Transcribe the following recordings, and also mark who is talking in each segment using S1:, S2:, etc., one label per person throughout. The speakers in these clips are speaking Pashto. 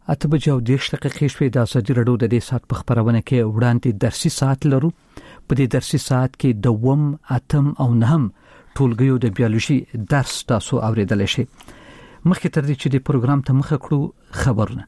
S1: 8:30 شوې د ازادي راډیو د دې سات په خبرونه کې وړاندې درسي ساعت لرو. په دې درسي ساعت کې د 8 او 9 ټولګیو د بیولوژي درس تاسو اوریدلی شئ. مخکې تر دې چې د پروګرام ته مخه کړو خبرونه.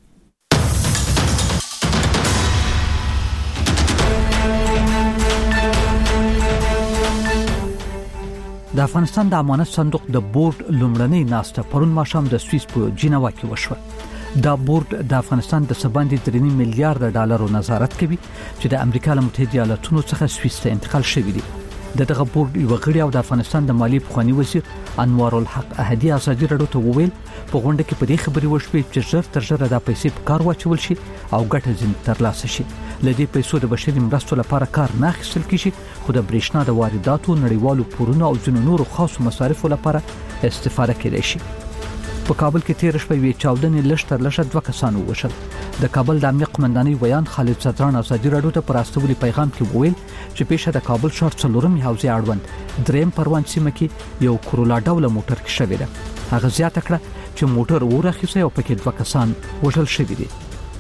S1: د افغانستان د امانت صندوق د بورډ لومړنۍ ناسته پرون ماښام د سویس په جنیوا کې وشوه. دا بورډ د افغانستان د سباندې 3 میلیارډ ډالرو نظارت کوي چې د امریکا له متحده ایالاتونو څخه سویس ته انتقال شوی دی. دغه بورډ یو غړی او د افغانستان د مالی پخوانی وزیر انوار الحق احدی ازادي راډیو ته وویل په غونډه کې په دې خبرې وشوه چې ژر تر ژره د پیسې په کار واچول شي او ګټه ځین ترلاسه شي. لدې پیسو د بشري مرستو لپاره کار نه اخیستل کیږي، خو د برېښنا د وارداتو، نړیوالو پورونو او ځینو نورو خاصو مصارفو لپاره استفاده کېدای شي. په کابل کې تیر شپه وی چاودنې لشتر 2 کسان ووژل. د کابل د امنیت قومندانۍ ویان خالد صدران ازادي راډیو ته پر استولي پیغام کې وویل چې پیښه د کابل ښار 4 حوزې اړوند دریم پروان سیمه کې یو کورولا ډول موټر کې شوې ده. هغه زیاته کړه چې موټر ورخصه او پکې 2 کسان وژل شوي دي.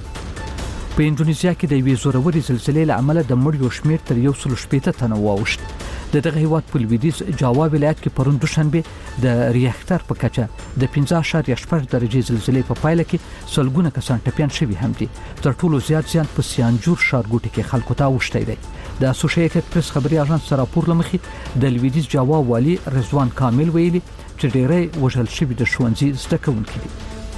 S1: په انډونیزیا کې د یوې زوروري زلزلې له امله د مړیو شمېر تر 180 تنه واوښت. دغه هیواد په لویدیځ جاوا ولایت کې پرون دوشنبه د ریاکټر په کچه د 15.8 درجه زلزلې په پایله کې سلګونه کسان ټپيان شوي هم دي. تر ټولو زیات زیان په سیانجور ښارګوټي کې خلکو ته اوښتی دی. د اسوسییټډ پریس خبري اژانس راپور لمخې د لویدیځ جاوا والی رضوان کامل ویلي چې ډېری وژل شوي د ښوونځي زده کوونکي دي.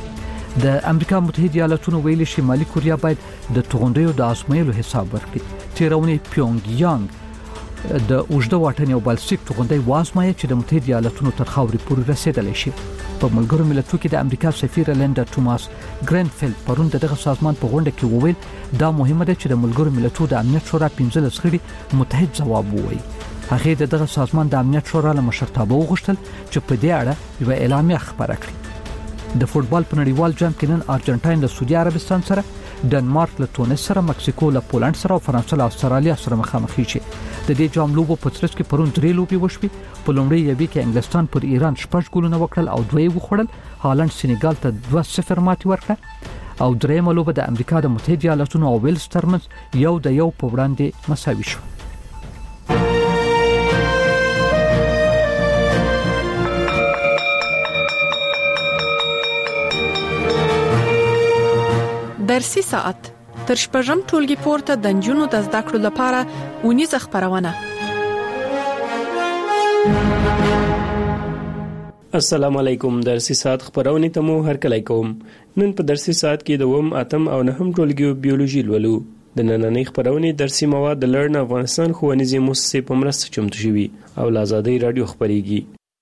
S1: د امریکا متحده ایالاتونو ویلي شمالي کوریا باید د توغندیو د ازمایلو حساب ورکړي. تیرونی پیونګ یانګ د اوږده واټن یو بالستیک توغندی وازمایي چې د متحده ایالاتونو تر خاورې پورې رسیدلی شي. په ملګرو ملتونو کې د امریکا سفیر لیندا توماس ګرینفیلد پرون دغه سازمان په غونډه کې وویل دا مهمه ده چې د ملګرو ملتونو د امنیت شورا 15 غړي متحد ځواب ووایي. هغه دغه سازمان د امنیت شورا له مشرتابه وغوښتل چې په دې اړه یو اعلامیه خبره کړي. د فوتبال په نړیوال جام کې نن ارجنټاین له سعودي عربستان سره، ډنمارک له تونس سره، مکسیکو له پولند سره او فرانسه له استرالیا سره مخامخ شي. د دې جام لوبو په ترڅ کې پرون 3 لوبې وشوې. په لومړی یوې کې انګلستان پر ایران 6 ګولونه وکړل او 2 وخوړل. هالند سینیګال ته 2-0 ماتې ورکړه او درېیمه لوبه د امریکا د متحده ایالاتونو او ویلز ترمنځ 1-1 په وړاندې مساوي شو.
S2: درسي ساعت تر شپږم ټولګي پورته د نجونو د زده کړو لپاره ونیزه خبرونه.
S3: السلام علیکم. درسي ساعت خبرونه ته مو هرکلی کوم. نن په درسي ساعت کې د 8 او 9 ټولګیو بیولوژي لولو. د نننۍ خبرونه درسي مواد د لرن افغانستان ښوونیزې مؤسسې په مرسته چمتو شوي او له ازادۍ رادیو خبريږي.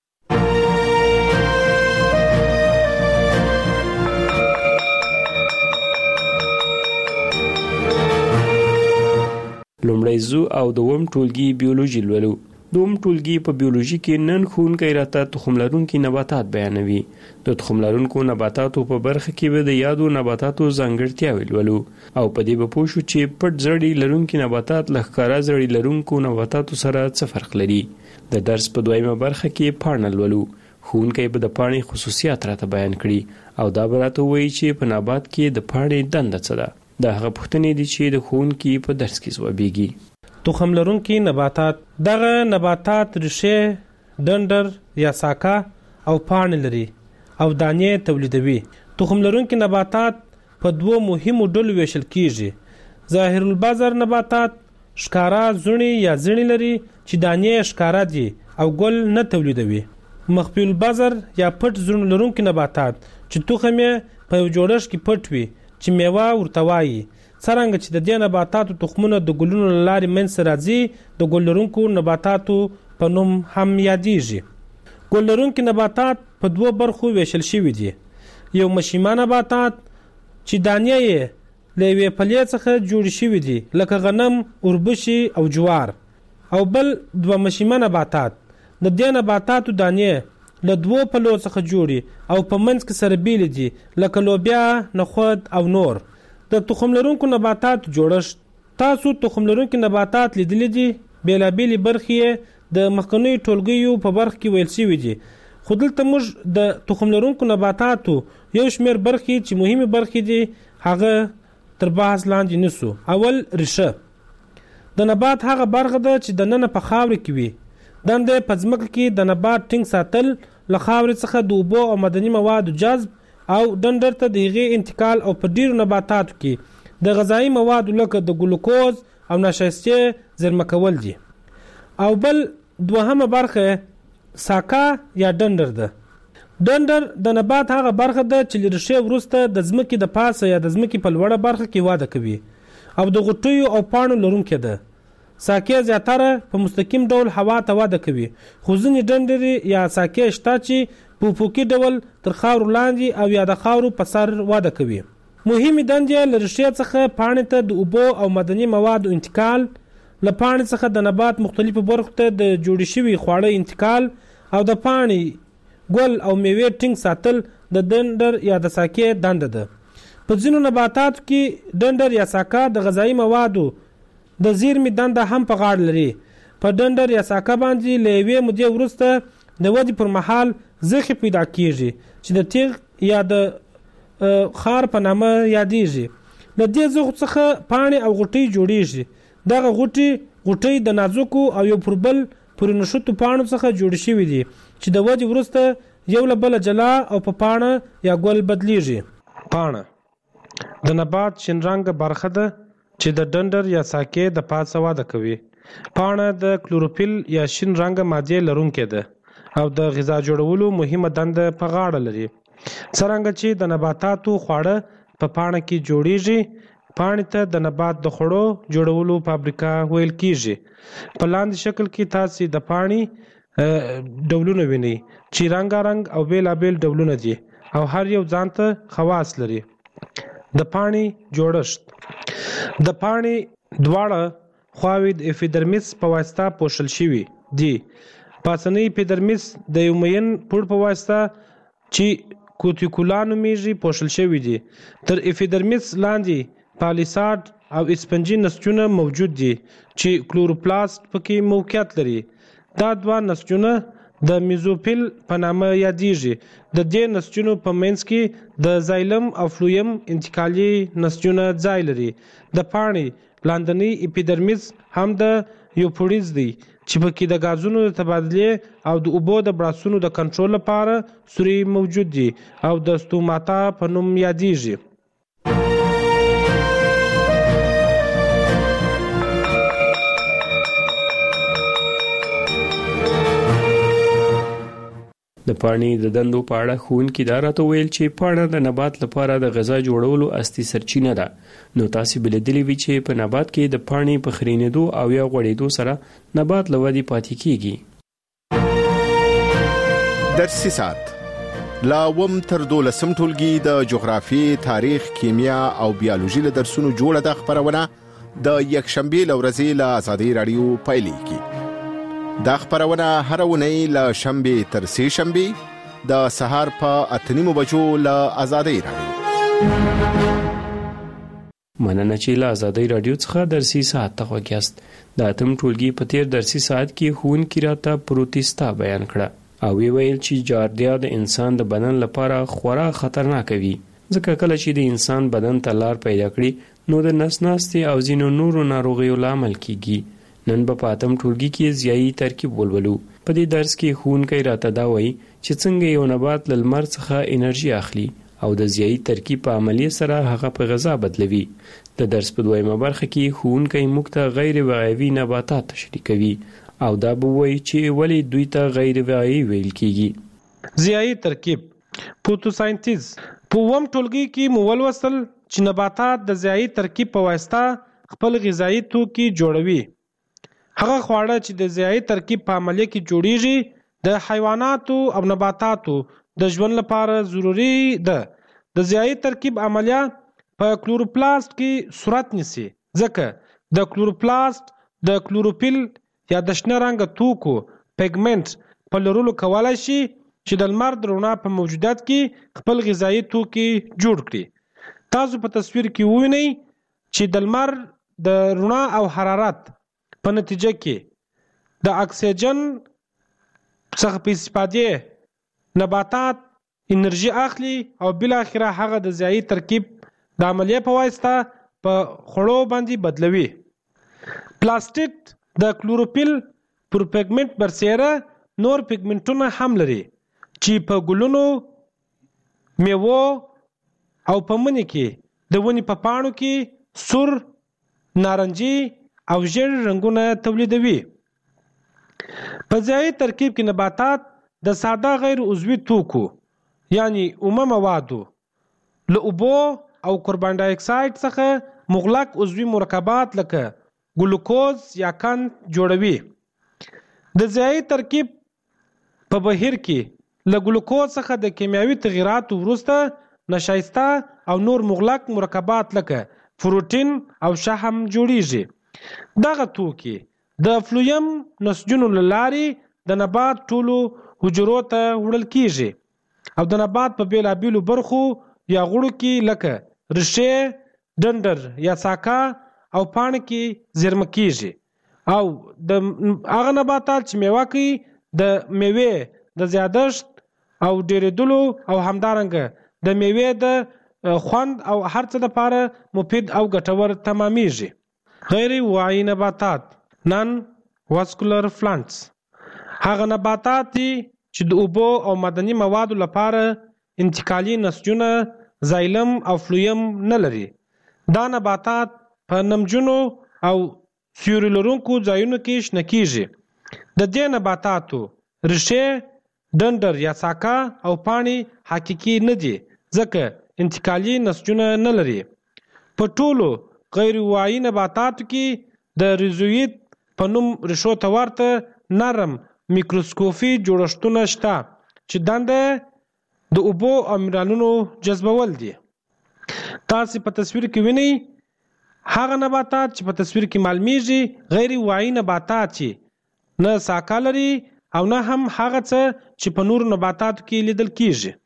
S3: لومړی زو او دوم ټولګي بیولوژي لولو. دوم ټولګي په بیولوژي کې نن ښوونکی راته تخم لرونکي نباتات بیانوي. د تخم لرونکو نباتاتو په برخه کې به د یادو نباتاتو ځانګړتیاوې لولو او په دې به پوه شو چې پټ زړي لرونکي نباتات له ښکاره زړي لرونکو نباتاتو سره څه فرق لري. د درس په دویمه برخه کې پاڼه لولو. ښوونکی به د پاڼې خصوصیات راته بیان کړي او دا به راته وایي چې په نبات کې د پاڼې دنده څه ده. دا هغه پوښتنې دي چې د ښوونکي په درس کې ځوابېږي.
S4: تخم لرونکي نباتات دغه نباتات ریښې، ډنډر یا ساکه او پاڼې لري او دانې تولیدوي. تخم لرونکي نباتات په 2 مهمو ډلو ویشل کیږي. ظاهر البذر نباتات ښکارا زړي یا زړي لري چې دانې ښکارا دي او ګل نه تولیدوي. مخفي البذر یا پټ زړي لرونکي نباتات چې تخم یې په یو جوړښت کې پټ وي چې میوه ورته وایي. څرنګه چې د دې نباتاتو تخمونه د ګلونو له لارې منځته راځي، د ګل لرونکو نباتاتو په نوم هم یادېږي. ګل لرونکي نباتات په 2 برخو ویشل شوي دي. یو مشیمه نباتات چې دانې یې له یوې پلې څخه جوړې شوي دي لکه غنم، اوربشې او جوار، او بل 2 مشیمه نباتات. د دې نباتاتو دانې له 2 پلو څخه جوړي او په منځ کې سره بیل دي لکه لوبیا، نخود او نور. د تخم لرونکو نباتات جوړښت. تاسو تخم لرونکي نباتات لیدلي دي. بیلابېلې برخې د مخکنیو ټولګیو په برخه کې ویل شوي دي، خو دلته موږ د تخم لرونکو نباتاتو یو شمېر برخې چې مهمې برخې دي هغه تر بحث لاندې نیسو. اول ریښه د نبات هغه برخه ده چې دننه په خاورې کې وي. دنده په ځمکه کې د نبات ټینګ ساتل، له خاورې څخه د اوبو او معدني موادو جذب او ډنډر ته د هغې انتقال او په ډیرو نباتاتو کې د غذایي موادو لکه د ګلوکوز او نشایستې زیرمه کول دي. او بل دوهمه برخه ساکا یا ډنډر ده. ډنډر د نبات هغه برخه ده چې له ریښې وروسته د ځمکې د پاسه یا د ځمکې په لوړه برخه کې وده کوي او د غوټیو او پاڼو لرونکې ده. ساکې زیاتره په مستقیم ډول هوا ته وده کوي، خو ځینې ډنډرې یا ساکې شته چې په افقي ډول تر خاورو لاندې او یا د خاورو په سر وده کوي. مهمې دندې له ریښې څخه پاڼې ته د اوبو او معدني موادو انتقال، له پاڼې څخه د نبات مختلفو برخو ته د جوړې شوي خواړه انتقال او د پاڼې، ګل او میوې ټینګ ساتل د ډنډر یا د ساکې دنده ده. په ځینو نباتاتو کې ډنډر یا ساکا د غذایي موادو د زیرمې دنده هم په غاړه لري. په ډنډر یا ساکا باندې له یوې مودې وروسته د ودې پر مهال زخې پیدا کیږي چې د تیغ یا د خار په نامه یادیږي. له دې زخو څخه پاڼې او غوټۍ جوړیږي. دغه غوټۍ د نازکو او یو پر بل پورې نښتو پاڼو څخه جوړ شوي دي چې د ودې وروسته یو له بله جلا او په پاڼه یا ګل بدلیږي. پاڼه د نبات شین رنګه برخه ده چې د ډنډر یا ساکې د پاسه وده کوي. پاڼه د کلوروفیل یا شین رنګه مادې لرونکې ده او د غذا جوړولو مهمه دنده په غاړه لري. څرنګه چې د نباتاتو خواړه په پاڼه کې جوړیږي، پاڼې ته د نبات د خوړو جوړولو فابریکه ویل کیږي. په لاندې شکل کې تاسو د پاڼې ډولونه وینئ چې رنګارنګ او بیلابیل ډولونه دي او هر یو ځانته خواص لري. د پاڼې جوړښت د پاڼې دواړه خواوې د اپیډرمیس په واسطه پوښل شوي دي. پاسنۍ اپیډرمیس د یو مین پوړ په واسطه چې کوتیکولا نومیږي پوښل شوي دي. تر اپیډرمیس لاندې پالیساډ او اسپنجي نسجونه موجود دي چې کلوروپلاست پکې موقعیت لري. دا دوه نسجونه د میزوفیل په نامه یادیږي. د دې نسجونو په منځ کې د زایلم او فلویم انتقالي نسجونه ځای لري. د پاڼې لاندنی اپیډرمیس هم د یوپوډیز دی چې پکې د غازونو د تبادلې او د اوبو د براسونو د کنټرول لپاره سوري موجود دي او د ستوماتا په نوم یادیږي.
S3: د پاڼې د دندو په اړه ښوونکي دا راته ویل چې پاڼه د نبات لپاره د غذا جوړولو اصلي سرچینه ده. نو تاسو به لیدلی وي چې په نبات کې د پاڼې په خرینېدو او یا غوړېدو سره نبات له ودې پاتې کیږي.
S5: درسي ساعت لا وم تر 12 ټولګي د جغرافي، تاریخ، کیمیا او بیولوژي له درسونو جوړه د خبرونه د یکشنبه لورځي له آزادۍ رادیو پایلیږي. دا خبرونه هر ونی له شنبه تر سه شنبه د سهار په 8:30 بجو له آزادۍ رادیو.
S3: مننه چې له آزادۍ رادیو څخه درسي ساعت ته وګیاست. د اتم ټولګي په تیر درسي ساعت کې ښوونکي راته پروتستا بیان کړه او ویل چې جاردیا د انسان د بدن لپاره خورا خطرناک وي، ځکه کله چې د انسان بدن ته لار پیدا کړي نو د نس ناستې او ځینو نورو ناروغیو لامل کیږي. نن په اتم ټولګي کې ضیايي ترکیب ولولو. په دې درس کې ښوونکی راته دا وایي چې څنګه یو نبات له لمر څخه انرژي اخلي او د ضیايي ترکیب په عملیه سره هغه په غذا بدلوي. د درس په دویمه برخه کې ښوونکی موږ ته غیر وقایوي نباتات تشریح کوي او دا به وایي چې ولې دوی ته غیر وقایوي ویل کیږي.
S4: ضیايي ترکیب فوتوساینتیز. په وم ټولګي کې مو ولوستل چې نباتات د ضیايي ترکیب په واسطه خپل غذایي توکي جوړوي. هغه خواړه چې د ضیايي ترکیب په عملیه کې جوړیږي د حیواناتو او نباتاتو د ژوند لپاره ضروری ده. د ضیايي ترکیب عملیه په کلوروپلاست کې صورت نیسي، ځکه د کلوروپلاست د کلوروفیل یا د شنه رنګ توکو پیګمنټ په لرلو کولای شي چې د لمر د رڼا په موجودیت کې خپل غذایي توکي جوړ کړي. تاسو په تصویر کې ووینئ چې د لمر د رڼا او حرارت په نتیجه کې د اکسیجن څخه په استفادې نباتات انرژي اخلي او بل اخره هغه د ضایي ترکیب د عملیه په واسطه په خړو باندې بدلوي. پلاستیک د کلوروفیل پر پیګمنټ برسیره نور پیګمنټونه هم لري چې په ګلونو، میوو او په مني کې د ونې په پاڼو کې سور، نارنجي او ژیړ رنګونه تولیدوي. په ضایي ترکیب کې نباتات د ساده غیر عضوي توکو یعنی اومه موادو له اوبو او کاربن ډای اکساید څخه مغلق عضوي مرکبات لکه ګلوکوز یا قند جوړوي. د ضایي ترکیب په بهیر کې له ګلوکوز څخه د کیمیاوي تغییراتو وروسته نشایسته او نور مغلق مرکبات لکه پروتین او شحم جوړیږي. دغه توکي د فلویم نسجونو له لارې د نبات ټولو حجرو ته وړل کیږي او د نبات په بیلابیلو برخو یا غړو کې لکه ریښې، ډنډر یا ساکا او پاڼې کې زیرمه کیږي. او د هغه نباتات چې میوه کوي د میوې د زیادښت او ډیریدلو او همدارنګه د میوې د خوند او هر څه لپاره مفید او ګټور تمامیږي. غیر واعي نباتات نان واسکولر پلانټس هغه نباتات دي چې د اوبو او معدني موادو لپاره انتقالي نسجونه زایلم او فلویم نه لري. دا نباتات په نمجنو او سیوري لرونکو ځایونو کې شنه کیږي. د دې نباتاتو ریښې، ډنډر یا ساکا او پاڼې حقیقي نه دي ځکه انتقالي نسجونه نه لري. په ټولو غیر واعي نباتاتو کې د ریزویت په نوم ریښو ته ورته نرم میکروسکوپي جوړښتونه شته چې دنده د اوبو او منرالونو جذبول دي. تاسو په تصویر کې وینئ هغه نباتات چې په تصویر کې معلومیږي غیر واعي نباتات چې نه ساکا لري او نه هم هغه څه چې په نورو نباتاتو کې لیدل کیږي.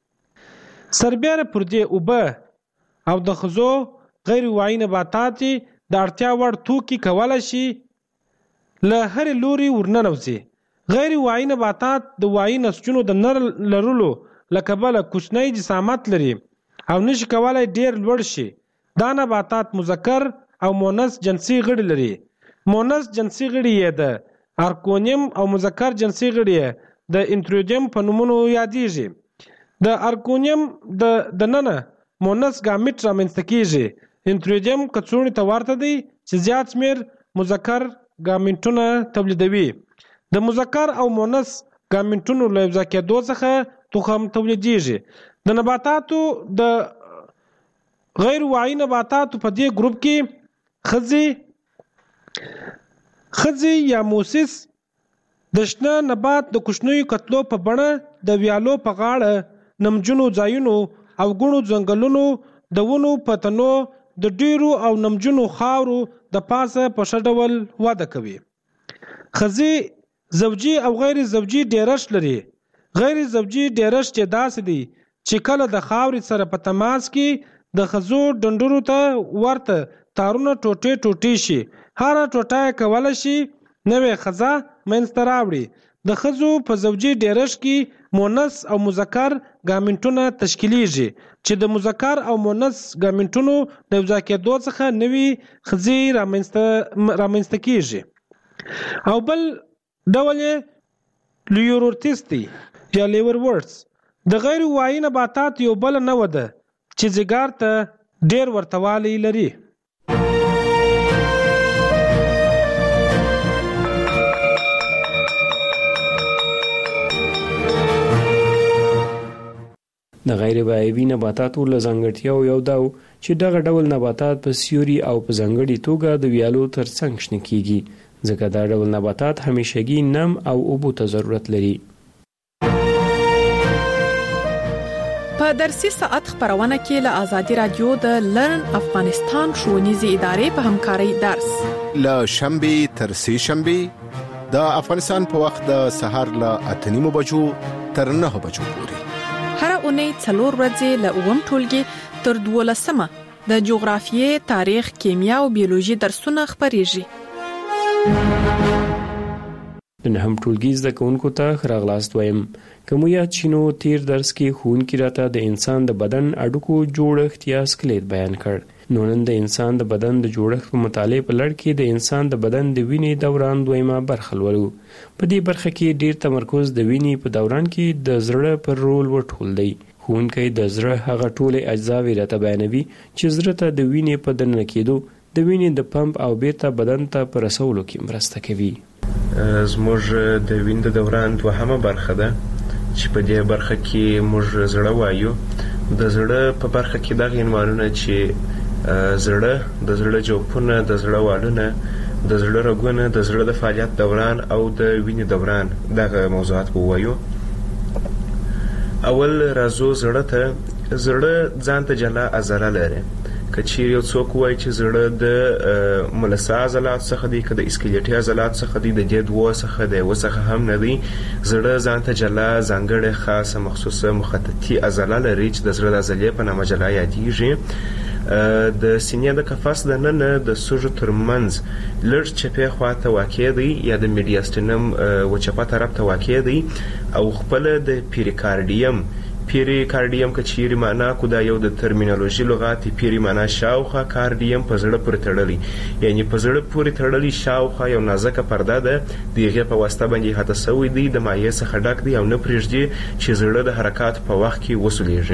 S4: سربیره پر دې اوبه او د خزو غیر واعي نباتات د اړتیا وړ توکي کولای شي له هر لوري ورننوځي. غیر واعي نباتات د واعي نسجونو د نر لرلو له کبله کوچنی جسامت لري او نشي کولای ډیر لوړ شي. دا نباتات مذکر او مؤنث جنسي غړي لري. مؤنث جنسي غړي یې د ارکونیم او مذکر جنسي غړي یې د انترویدیم په نومونو یادیږي. د ارکونیم د ننه مؤنث ګامیټ رامنځته کیږي. انترویدیم کڅوړې ته ورته دی چې زیات شمیر مذکر ګامیټونه تولیدوي. د مذکر او مؤنث ګامیټونو له یو ځای کېدو څخه تخم تولیدیږي. د نباتاتو د غیر واعي نباتاتو په دې ګروپ کې خځې یا موسس د شنه نبات د کوچنیو کتلو په بڼه د ویالو په غاړه نمجنو ځایونو او ګڼو ځنګلونو د ونو په تنو د ډیرو او نمجنو خاورو د پاسه په ښه ډول وده کوي. خځې زوجي او غیر زوجي ډیرښت لري. غیر زوجي ډیرښت چې داسې دی چې کله د خاورې سره په تماس کې د خزو ډنډرو ته ورته تارونه ټوټې ټوټې شي. هر ټوټه کولای شي نوې خزه منځته راوړي. د خزو په زوجي ډیرښت کې مؤنث او مذکر ګامیټونه تشکیلیږي چې د مذکر او مؤنث ګامیټونو د یو ځای کېدو څخه نوې خزې رامنځته کیږي. او بل ډول یې لیورورتس دی یا لیورورټس. د غیر واعي نباتات یو بل نوع ده چې ځیګر ته ډیر ورتوالی لري.
S3: د غیر واعي نباتاتو له ځانګړتیاو یو دا چې دغه ډول نباتات په سیوري او په ځانګړي توګه د ویالو ترڅنګ شنه کیږي ځکه دا ډول نباتات همیشګي نم او اوبو ته ضرورت لري.
S2: په درسي ساعت خبرونه کې له آزادي رادیو د لرن افغانستان ښوونیزې ادارې په همکارۍ درس
S5: له شنبه تر سه شنبه د افغانستان په وخت د سهار له 8:30 بجو تر 9 بجو پورې
S2: هر اونۍ 4 ورځې له اوم ټولګي تر 12 د جغرافیې، تاریخ، کیمیا او بیولوژي درسونه خبريږي.
S3: د نهم ټولګي زده کوونکو ته ښه راغلاست وایم. کوم یاد شینو تیر درس کې ښوونکي راته د انسان د بدن اډوکو جوړښت یا سکلیټ بیان کړ. نو نن د انسان د بدن د جوړښت په مطالعه په لړ کې د انسان د بدن د وینې دوران دویمه برخه لولو. په دې برخه کې ډیر تمرکز د وینې په دوران کې د زړه پر رول ورټول دی. ښوونکی د زړه هغه ټولې اجزاوې راته بیانوي چې زړه ته د وینې په دننه کېدو، د وینې د پمپ او بیرته بدن ته په رسولو کې مرسته کوي.
S6: زموږ د وینې د دوران دوهمه برخه ده چې په دې برخه کې موږ زړه وایو. د زړه په برخه کې دغه عنوانونه چې زړه، د زړه جوفونه، د زړه والونه، د زړه رګونه، د زړه د فعالیت دوران او د وینې دوران، دغه موضوعات به ووایو. اول راځو زړه ته. زړه ځان ته جلا عضله لري. که چیرې یو څوک وایي چې زړه د ملسه عضلات څخه دی، که د اسکلیټي عضلات څخه دی، د دې دوه څخه د یوه څخه هم نه دی. زړه ځان ته جلا ځانګړې خاصه مخصوصه مخططي عضله لري چې د زړه د عضلې په نامه جلا یادیږي. د سینې د قفس د ننه د سږو ترمنځ لږ چپې خواته واقع دی یا د میډیاستینم و چپه طرف ته واقع دی او خپل د پیریکارډیم که چیرې معنا کو دا یو د ترمینالوژي لغات. پیری معنا شاوخوا، کارډیم په زړه پورې تړلی، یعنی په زړه پورې تړلی شاوخوا یو نازکه پرده ده، د هغې په واسطه باندې احاطه شوی دی، د مایع څخه ډک دی او نه پرېږدي چې زړه د حرکات په وخت کې وسولیږي.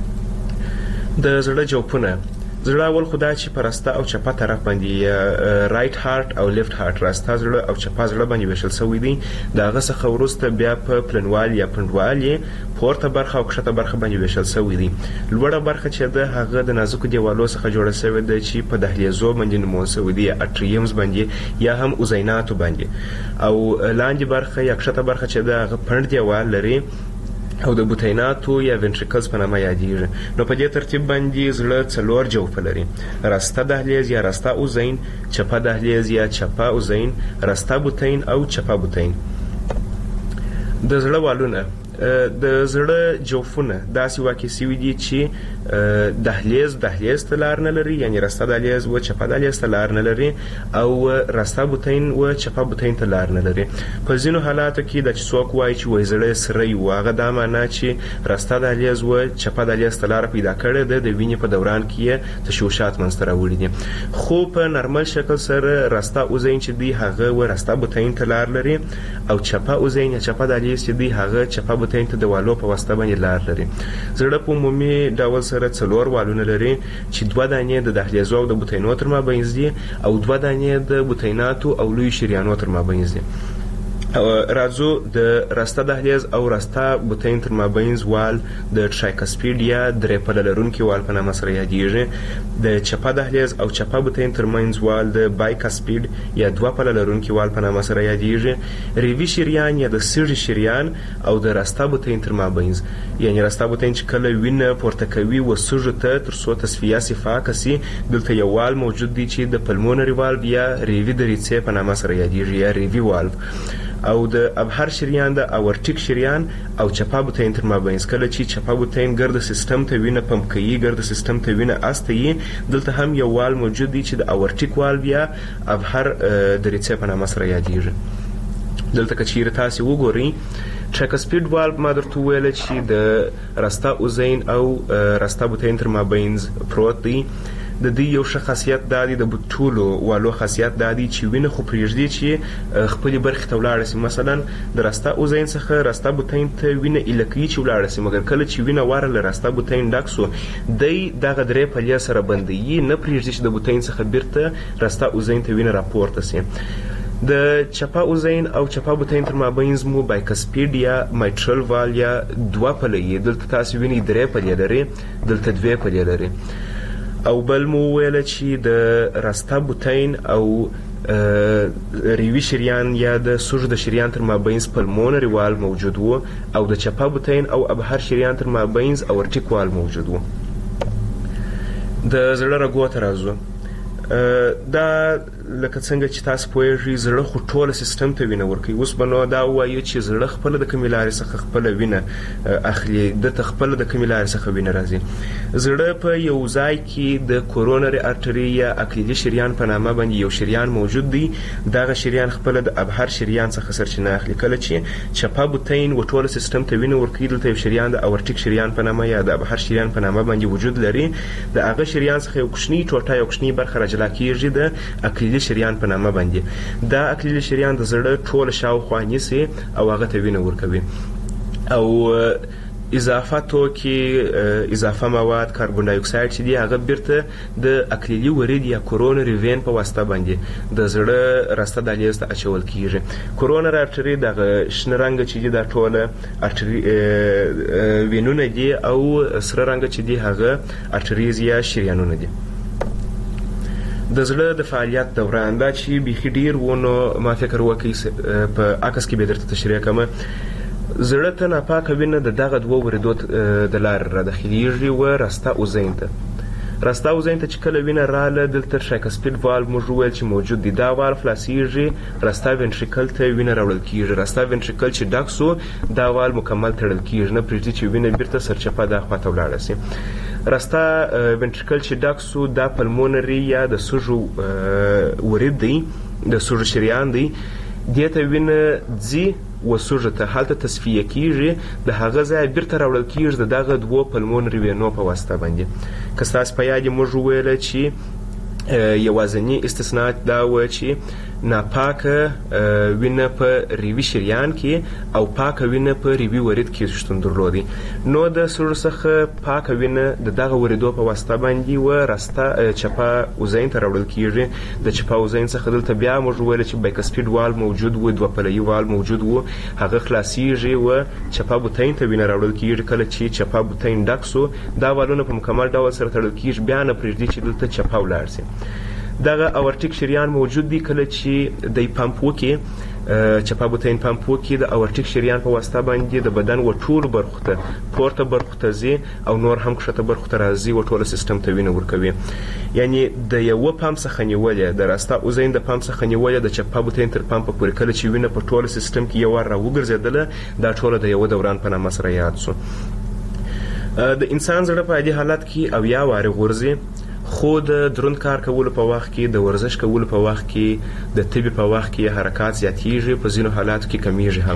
S6: د زړه جوفونه. زړه اول خو دا چې په راسته او چپه طرف باندې رایټ هارت او لیفت هارت، راسته زړه او چپه زړه باندې ویشل شوی دی. د هغه څخه وروسته بیا په پلنوال یا پنډوال پورته برخه او کښته برخه باندې ویشل شوی دی. لوړه برخه چې ده هغه د نازکو دیوالو څخه جوړه شوې ده چې په دهلیزو باندې نومول شوی دی، اټریمز باندې یا هم اوزیناتو باندې. او لاندې برخه یا کښته برخه چې ده هغه پنډ دیوال لري او د بوتیناتو یا وینټریکلز په نامه یادیږي. نو په دې ترتیب باندې زړه 4 جوفه لري: راسته دهلیز یا راسته اوزین، چپه دهلیز یا چپه اوزین، راسته بوتین او چپه بوتین. د زړه والونه. د زړه جوفونه داسې واقع شوي دي چې دهلیز ته لار نه لري، یعنی راسته دهلیز و چپه دهلیز ته لار نه لري، او راسته بوتین و چپه بوتین ته لار نه لري. په ځینو حالاتو کې د څوک وایي چې وای زړه سری و، هغه دا معنا چې راسته دهلیز و چپه دهلیز ته لار پیدا کړې ده، د وینې په دوران کې تشوشات منځته راوړي دي. خو په نارمل شکل سره راسته اوزین چې دی هغه و راسته بوتین ته لار لري، او چپه اوزین یا چپه دهلیز چې دی هغه چپه بوتین ته د والو په واسطه باندې لار لري. زړه په عمومي ډول سره 4 والونه لري چې 2 دانې د دهلیزو او د بوتینو تر مابین دي او 2 دانې د بوتیناتو او لوی شریانو تر مابین دي. راځو د راسته دهلیز او راسته بوتین تر مابین وال د ټرایکسپیډ یا درې پله لرونکي وال په نامه سره یادیږي. د چپه دهلیز او چپه بوتین تر منځ وال د بایکسپیډ یا 2 پله لرونکي وال په نامه سره یادیږي. ریوي شریان یا د سږي شریان او د راسته بوتین تر مابین، یعنی راسته بوتین چې کله وینه پورته کوي و سږو ته تر څو تصفیه صفاکه سي، دلته یو وال موجود دی چې د پلمونري والو یا ریوي دریڅې په نامه سره یادیږي یا ریوي والو. او د ابهر شریان د اورټیک شریان او چپه بوتین تر مابین. کله چې چپه بوتین ګرد سیستم ته وینه پمپ کوي، ګرد سیستم ته وینه استوي، دلته هم یو وال موجود دی چې د اورټیک وال یا ابهر دریڅې په نامه سره یادیږي. دلته که چیرې تاسې وګورئ ټرایکسپیډ والو ما درته وویله چې د راسته اوزین او راسته بوتین تر مابین پروت دی. د دې یو ښه خاصیت دا دی، د ټولو والو خاصیت دا دی چې وینه خو پرېږدي چې خپلې برخې ته ولاړه شي. مثلا د راسته اوزین څخه راسته بوتین ته وینه ایله کوي چې ولاړه شي، مګر کله چې وینه واره له راسته بوتین ډک سو دی دغه 3 پلې سره بندوي، نه پرېږدي چې د بوتین څخه بیرته راسته اوزین ته وینه راپورته شي. د چپه اوزین او چپه بوتین تر مابین مو بایکسپیډ یا مایټرل وال یا 2 پلې، دلته تاسو وینئ 3 پلې لري، دلته 2 پلې لري. او بل مو ویله چې د راسته بوتین او ریوي شریان یا د سږو د شریان تر مابین پلمونري وال موجود وو، او د چپه بوتین او ابهر شریان تر مابین اورټیک وال موجود وو. د زړه رګو ته راځو. دا لکه څنګه چې تاسو پوهیږئ زړه خو ټول سیستم ته وینه ورکوي. اوس به نو دا وایو چې زړه خپل د کومې لارې څخه خپل وینه اخلي، د خپل د کومې لارې څخه وینه راځي. زړه په یو ځای کې د کورونري ارټري یا اکلیدي شریان په نامه باندې یو شریان موجود دی. دغه شریان خپل د ابهر شریان څخه سرچینه اخلي. کله چې چپه بوتین و ټول سیستم ته وینه ورکوي، دلته یو شریان د اورټیک شریان په نامه یا د ابهر شریان په نامه باندې وجود لري. د هغه شریان څخه یو کوچنی ټوټه یو کوچنی برخه راجلا کیږي د اکلیدي شریان په نامه باندې. دا اکلیدي شریان د زړه ټول شاوخوا نیسي او هغه ته وینه ورکوي. او اضافه توکي، اضافه مواد، کاربن ډای اکساید چې دی هغه بیرته د اکلیدي ورید یا کورونري وین په واسطه باندې د زړه راسته دهلیز ته اچول کیږي. کورونري ارټري دغه شنه رنګ چې دی دا ټول ارټري وینونه دي او سره رنګ چې دی هغه ارټریز یا شریانونه دي. د زړه د فعالیت دوران دا چې بیخي ډیر ونه ما فکر وکړي په عکس کې به درته تشریح کوم. زړه ته ناپاکه وینه د دغه دوه وریدو د لارې را داخلیږي و راسته اوزین ته. راسته اوزین ته چې کله وینه رااله دلته شایکسپید والو موږ ویل چې موجود دی. دا والو خلاصیږي، راسته وینټریکل ته وینه راوړل کیږي. راسته وینټریکل چې ډک سو دا والو مکمل تړل کیږي، نه پرېږدي چې وینه بیرته سرچپه دا خواته ولاړه سي. راسته وینټریکل چې ډک سو دا پلمونري یا د سږو ورید دی، د سږو شریان دی. دې ته وینه ځي و سږو ته هلته تصفیه کیږي، د هغه ځای بیرته راوړل کیږي د دغه دوه پلمونري وینو په واسطه باندې. که ستاسو په یاد موږ وویل چې یوازینی استثناء دا و چې ناپاکه وینه په ریوي شریان کې او پاکه وینه په ریوي ورید کې شتون درلودي. نو د سږو څخه پاکه وینه د دغه وریدو په واسطه باندې و راسته چپه اوزین ته راوړل کیږي. د چپه اوزین څخه دلته بیا موږ ویل چې بایکسپید وال موجود و، دوه پلوي وال موجود و، هغه خلاصیږي و چپه بوتین ته وینه راوړل کیږي. کله چې چپه بوتین ډک سو دا والونه په مکمل ډول سره تړل کیږي، بیا نه پرېږدي چې دلته چپه ولاړ سي. دغه اورټیک شریان موجود دی. کله چې د پمپ وکي چپه بوتین پمپ وکي د اورټیک شریان په واسطه باندې د بدن و ټول برخو ته پورته برخو ته ځي او نور هم کښته برخو ته راځي و ټول سیستم ته وینه ورکوي. یعنی د یو پمپ څخه نیولې د راسته اوزین د پمپ څخه نیولې د چپه بوتین تر پمپ پورې کله چې وینه په ټول سیستم کې یو ور راوګرځیدله دا ټول د یو دوران په نامه سره یاد سو. د انسان زړه په دې حالت کې او یا واره غورځي، خو د دروند کار کولو په وخت کې، د ورزش کولو په وخت کې، د طبي په وخت کې حرکات زیاتیږي، په ځینو حالاتو کې کمیږي هم.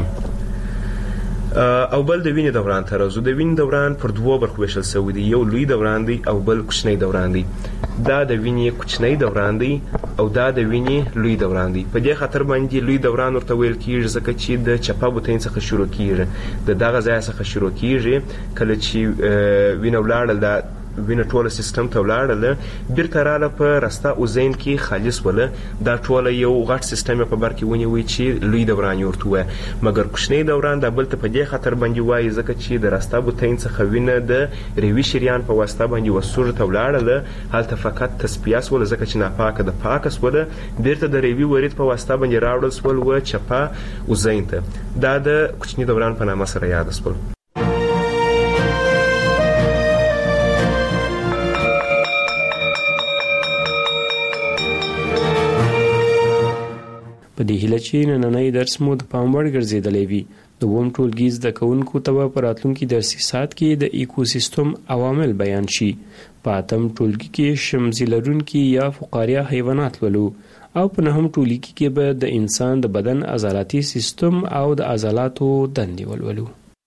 S6: او بل د وینې دوران ته راځو. د وینې دوران پر دوه برخو ویشل شوی دی، یو لوی دوران دی او بل کوچنی دوران دی. دا د وینې کوچنی دوران دی او دا د وینې لوی دوران دی. په دې خاطر باندې لوی دوران ورته ویل کیږي ځکه چې د چپه بوتین څخه شروع کیږي، د دغه ځای څخه شروع کیږي. کله چې وینه ولاړل دا وینه ټول سیستم ته ولاړله، بیرته رااله په راسته اوزین کې خالص وله. دا ټول یو غټ سیستم په بر کې ونیوي چې لوی دوران ورته وایي. مګر کوچنی دوران دا بل ته په دې خاطر باندې وایي ځکه چې د راسته بوتین څخه وینه د ریوي شریان په واسطه باندې وسوژ ته ولاړله، هلته فقط تصفیه سول ځکه چې ناپاکه د پاکه سوله، بیرته د ریوي ورید په واسطه باندې راوړل سول و چپه اوزین ته. دا د کوچنی دوران په نامه سره یاد سول.
S3: په دې هیله چې نننۍ درس مو د پام وړ ګرځېدلی وي. د اووم ټولګي زده کوونکو ته به په راتلونکي درسي ساعت کې د ایکوسیستم عوامل بیان شي. په اتم ټولګي کې شمزي لرونکي یا فقاریه حیوانات ولو او په نهم ټولګي کې به د انسان د بدن عضلاتي سیستم او د عضلاتو دندې ولولو.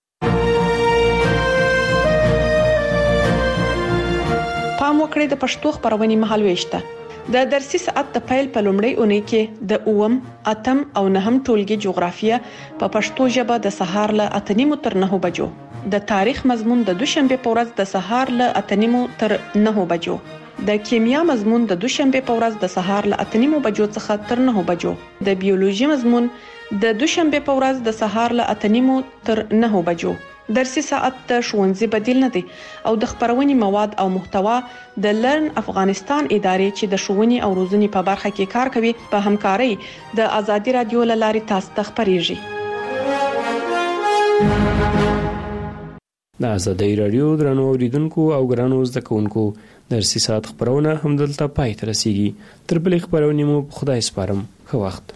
S2: پام وکړئ د پښتو خبرونې مهالويشته. د درسي ساعت د پیل په لومړۍ اونۍ کې د اووم، اتم او نهم ټولګي جغرافیه په پښتو ژبه د سهار له 8:30 تر 9 بجو، د تاریخ مضمون د دوشنبه په ورځ د سهار له 8:30 تر 9 بجو، د کیمیا مضمون د دوشنبه په ورځ د سهار له 8:30 بجو څخه تر 9 بجو، د بیولوژي مضمون د دوشنبه په ورځ د سهار له 8:30 تر 9 بجو. درسي ساعت د ښوونځي بدیل نه دی او د خبرونې مواد او محتوا د لرن افغانستان ادارې چې د ښوونې او روزنې په برخه کې کار کوي په همکارۍ د آزادي رادیو له لارې تاسو ته خبريږي.
S3: د ازادۍ رادیو درنو اوریدونکو او ګرانو زده کوونکو درسي ساعت خبرونه همدلته پای ته رسیږي. تر بلې خبرونې مو په خدای سپارم. ښه وخت.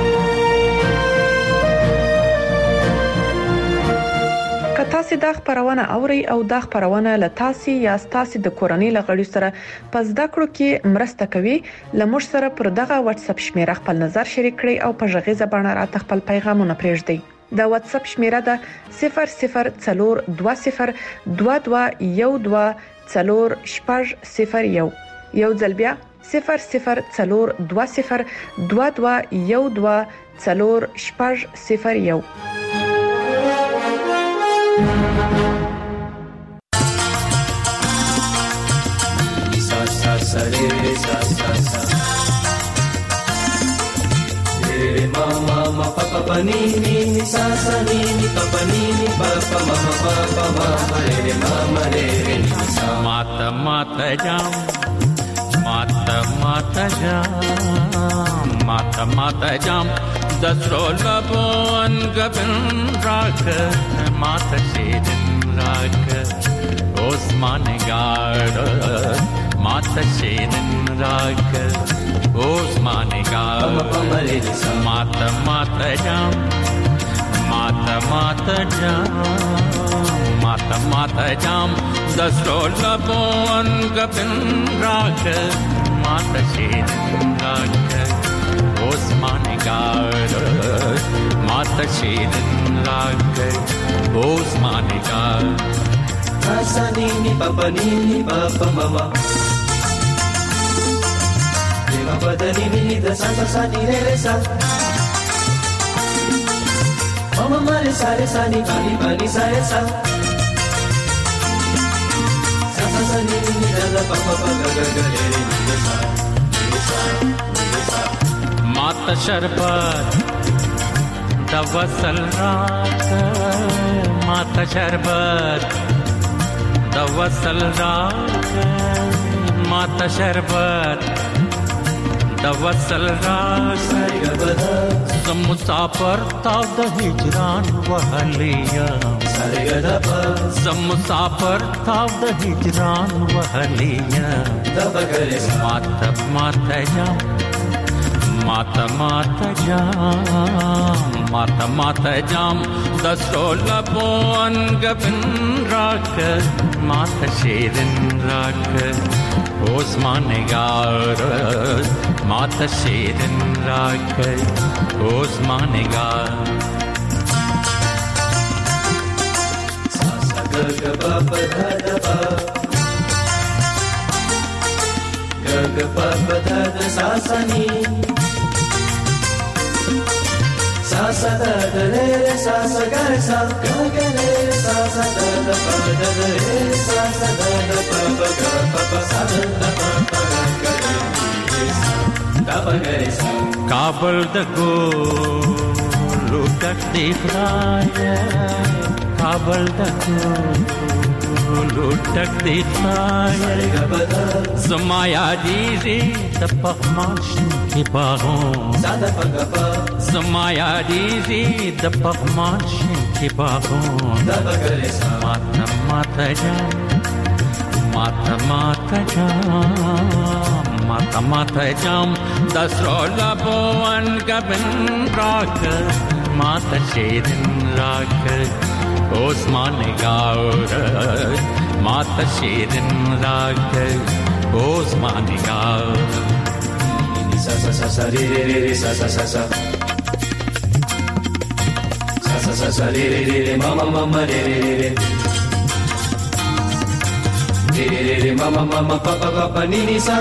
S2: تاسو دا خبرونه اوري او دا خبرونه له تاسو یا تاسو د کورنۍ لغړی سره پس د کړو کې مرسته کوي. لمر سره پر دغه واتس اپ شمیره خپل نظر شریک کړئ او په ژغې زبانه راته خپل پیغامونه پرېږدئ. د واتس اپ شمیره ده 0020121401. یو ځل بیا 0020121401.
S7: Mama papa panini sa sa ni papa nini papa mama re mama re sa
S8: mata mata jam mata mata jam dasrola bon gabin rak mata shedin rak osman gard mata shedin rak osman gard mata mata jam mata mata jam dasrola bon gabin rak mata shedin rak osman gard mata shedin rak osman gard
S7: sa nini papa mama papa da nini da sa ni re sa mama mare sa ni pani sa sa sa nini da papa ga re sa
S8: mata sharbat dawasal raat mata sharbat dawasal raat mata sharbat dawasal raat sam musafir taw da hijran wahliya sam musafir taw da hijran wahliya mata mata jam mata mata jam dasrola bon gabin rak mata shedin rak osman gard mata shedin rak osman gard
S7: sa ga ga pa pa da pa ga ga pa pa da sa sa ni sa da da re sa ga sa ga ga re sa da da pa da re sa da da pa ga pa sa da pa ga re da pa ga re sa
S8: kabul da go lutak dikhaya kabul da go lutak dikhaya zamaya dizi tapahmash ki bagon
S7: sada pa ga pa
S8: zamaya dizi tapahmash ki bagon
S7: da pa ga re sa
S8: mata mata jam mata mata jam dasrola bon gabin rak mata shedin rak osman gard mata shedin rak osman gard
S7: sa re sa sa re mama re re mama papa ni sa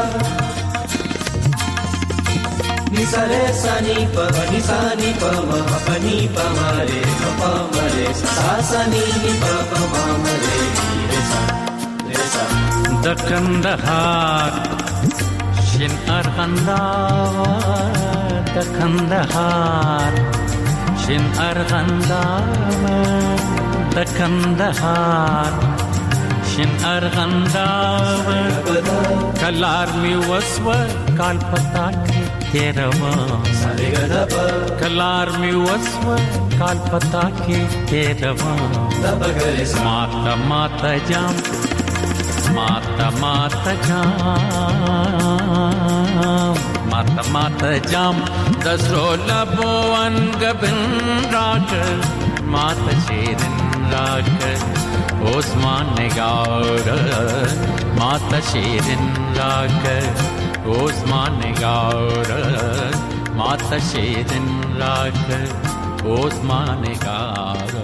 S7: ni sa re sa ni pa ma pa ni pa ma re sa ni pa ma re sa
S8: da Kandahar shin arghandawar da Kandahar shin arghandawar da Kandahar shin arghandawar kalar mi waswa kal pataki तेरवा कलार में वस्व काल पता के तेरवा माता माता जाम माता माता जाम माता माता जाम दसरोला बोवन गबिन राग माता शेरन राग ओस्मान गार माता शेरन राग ओस्मान गार माता शेरन राग ओस्मान गार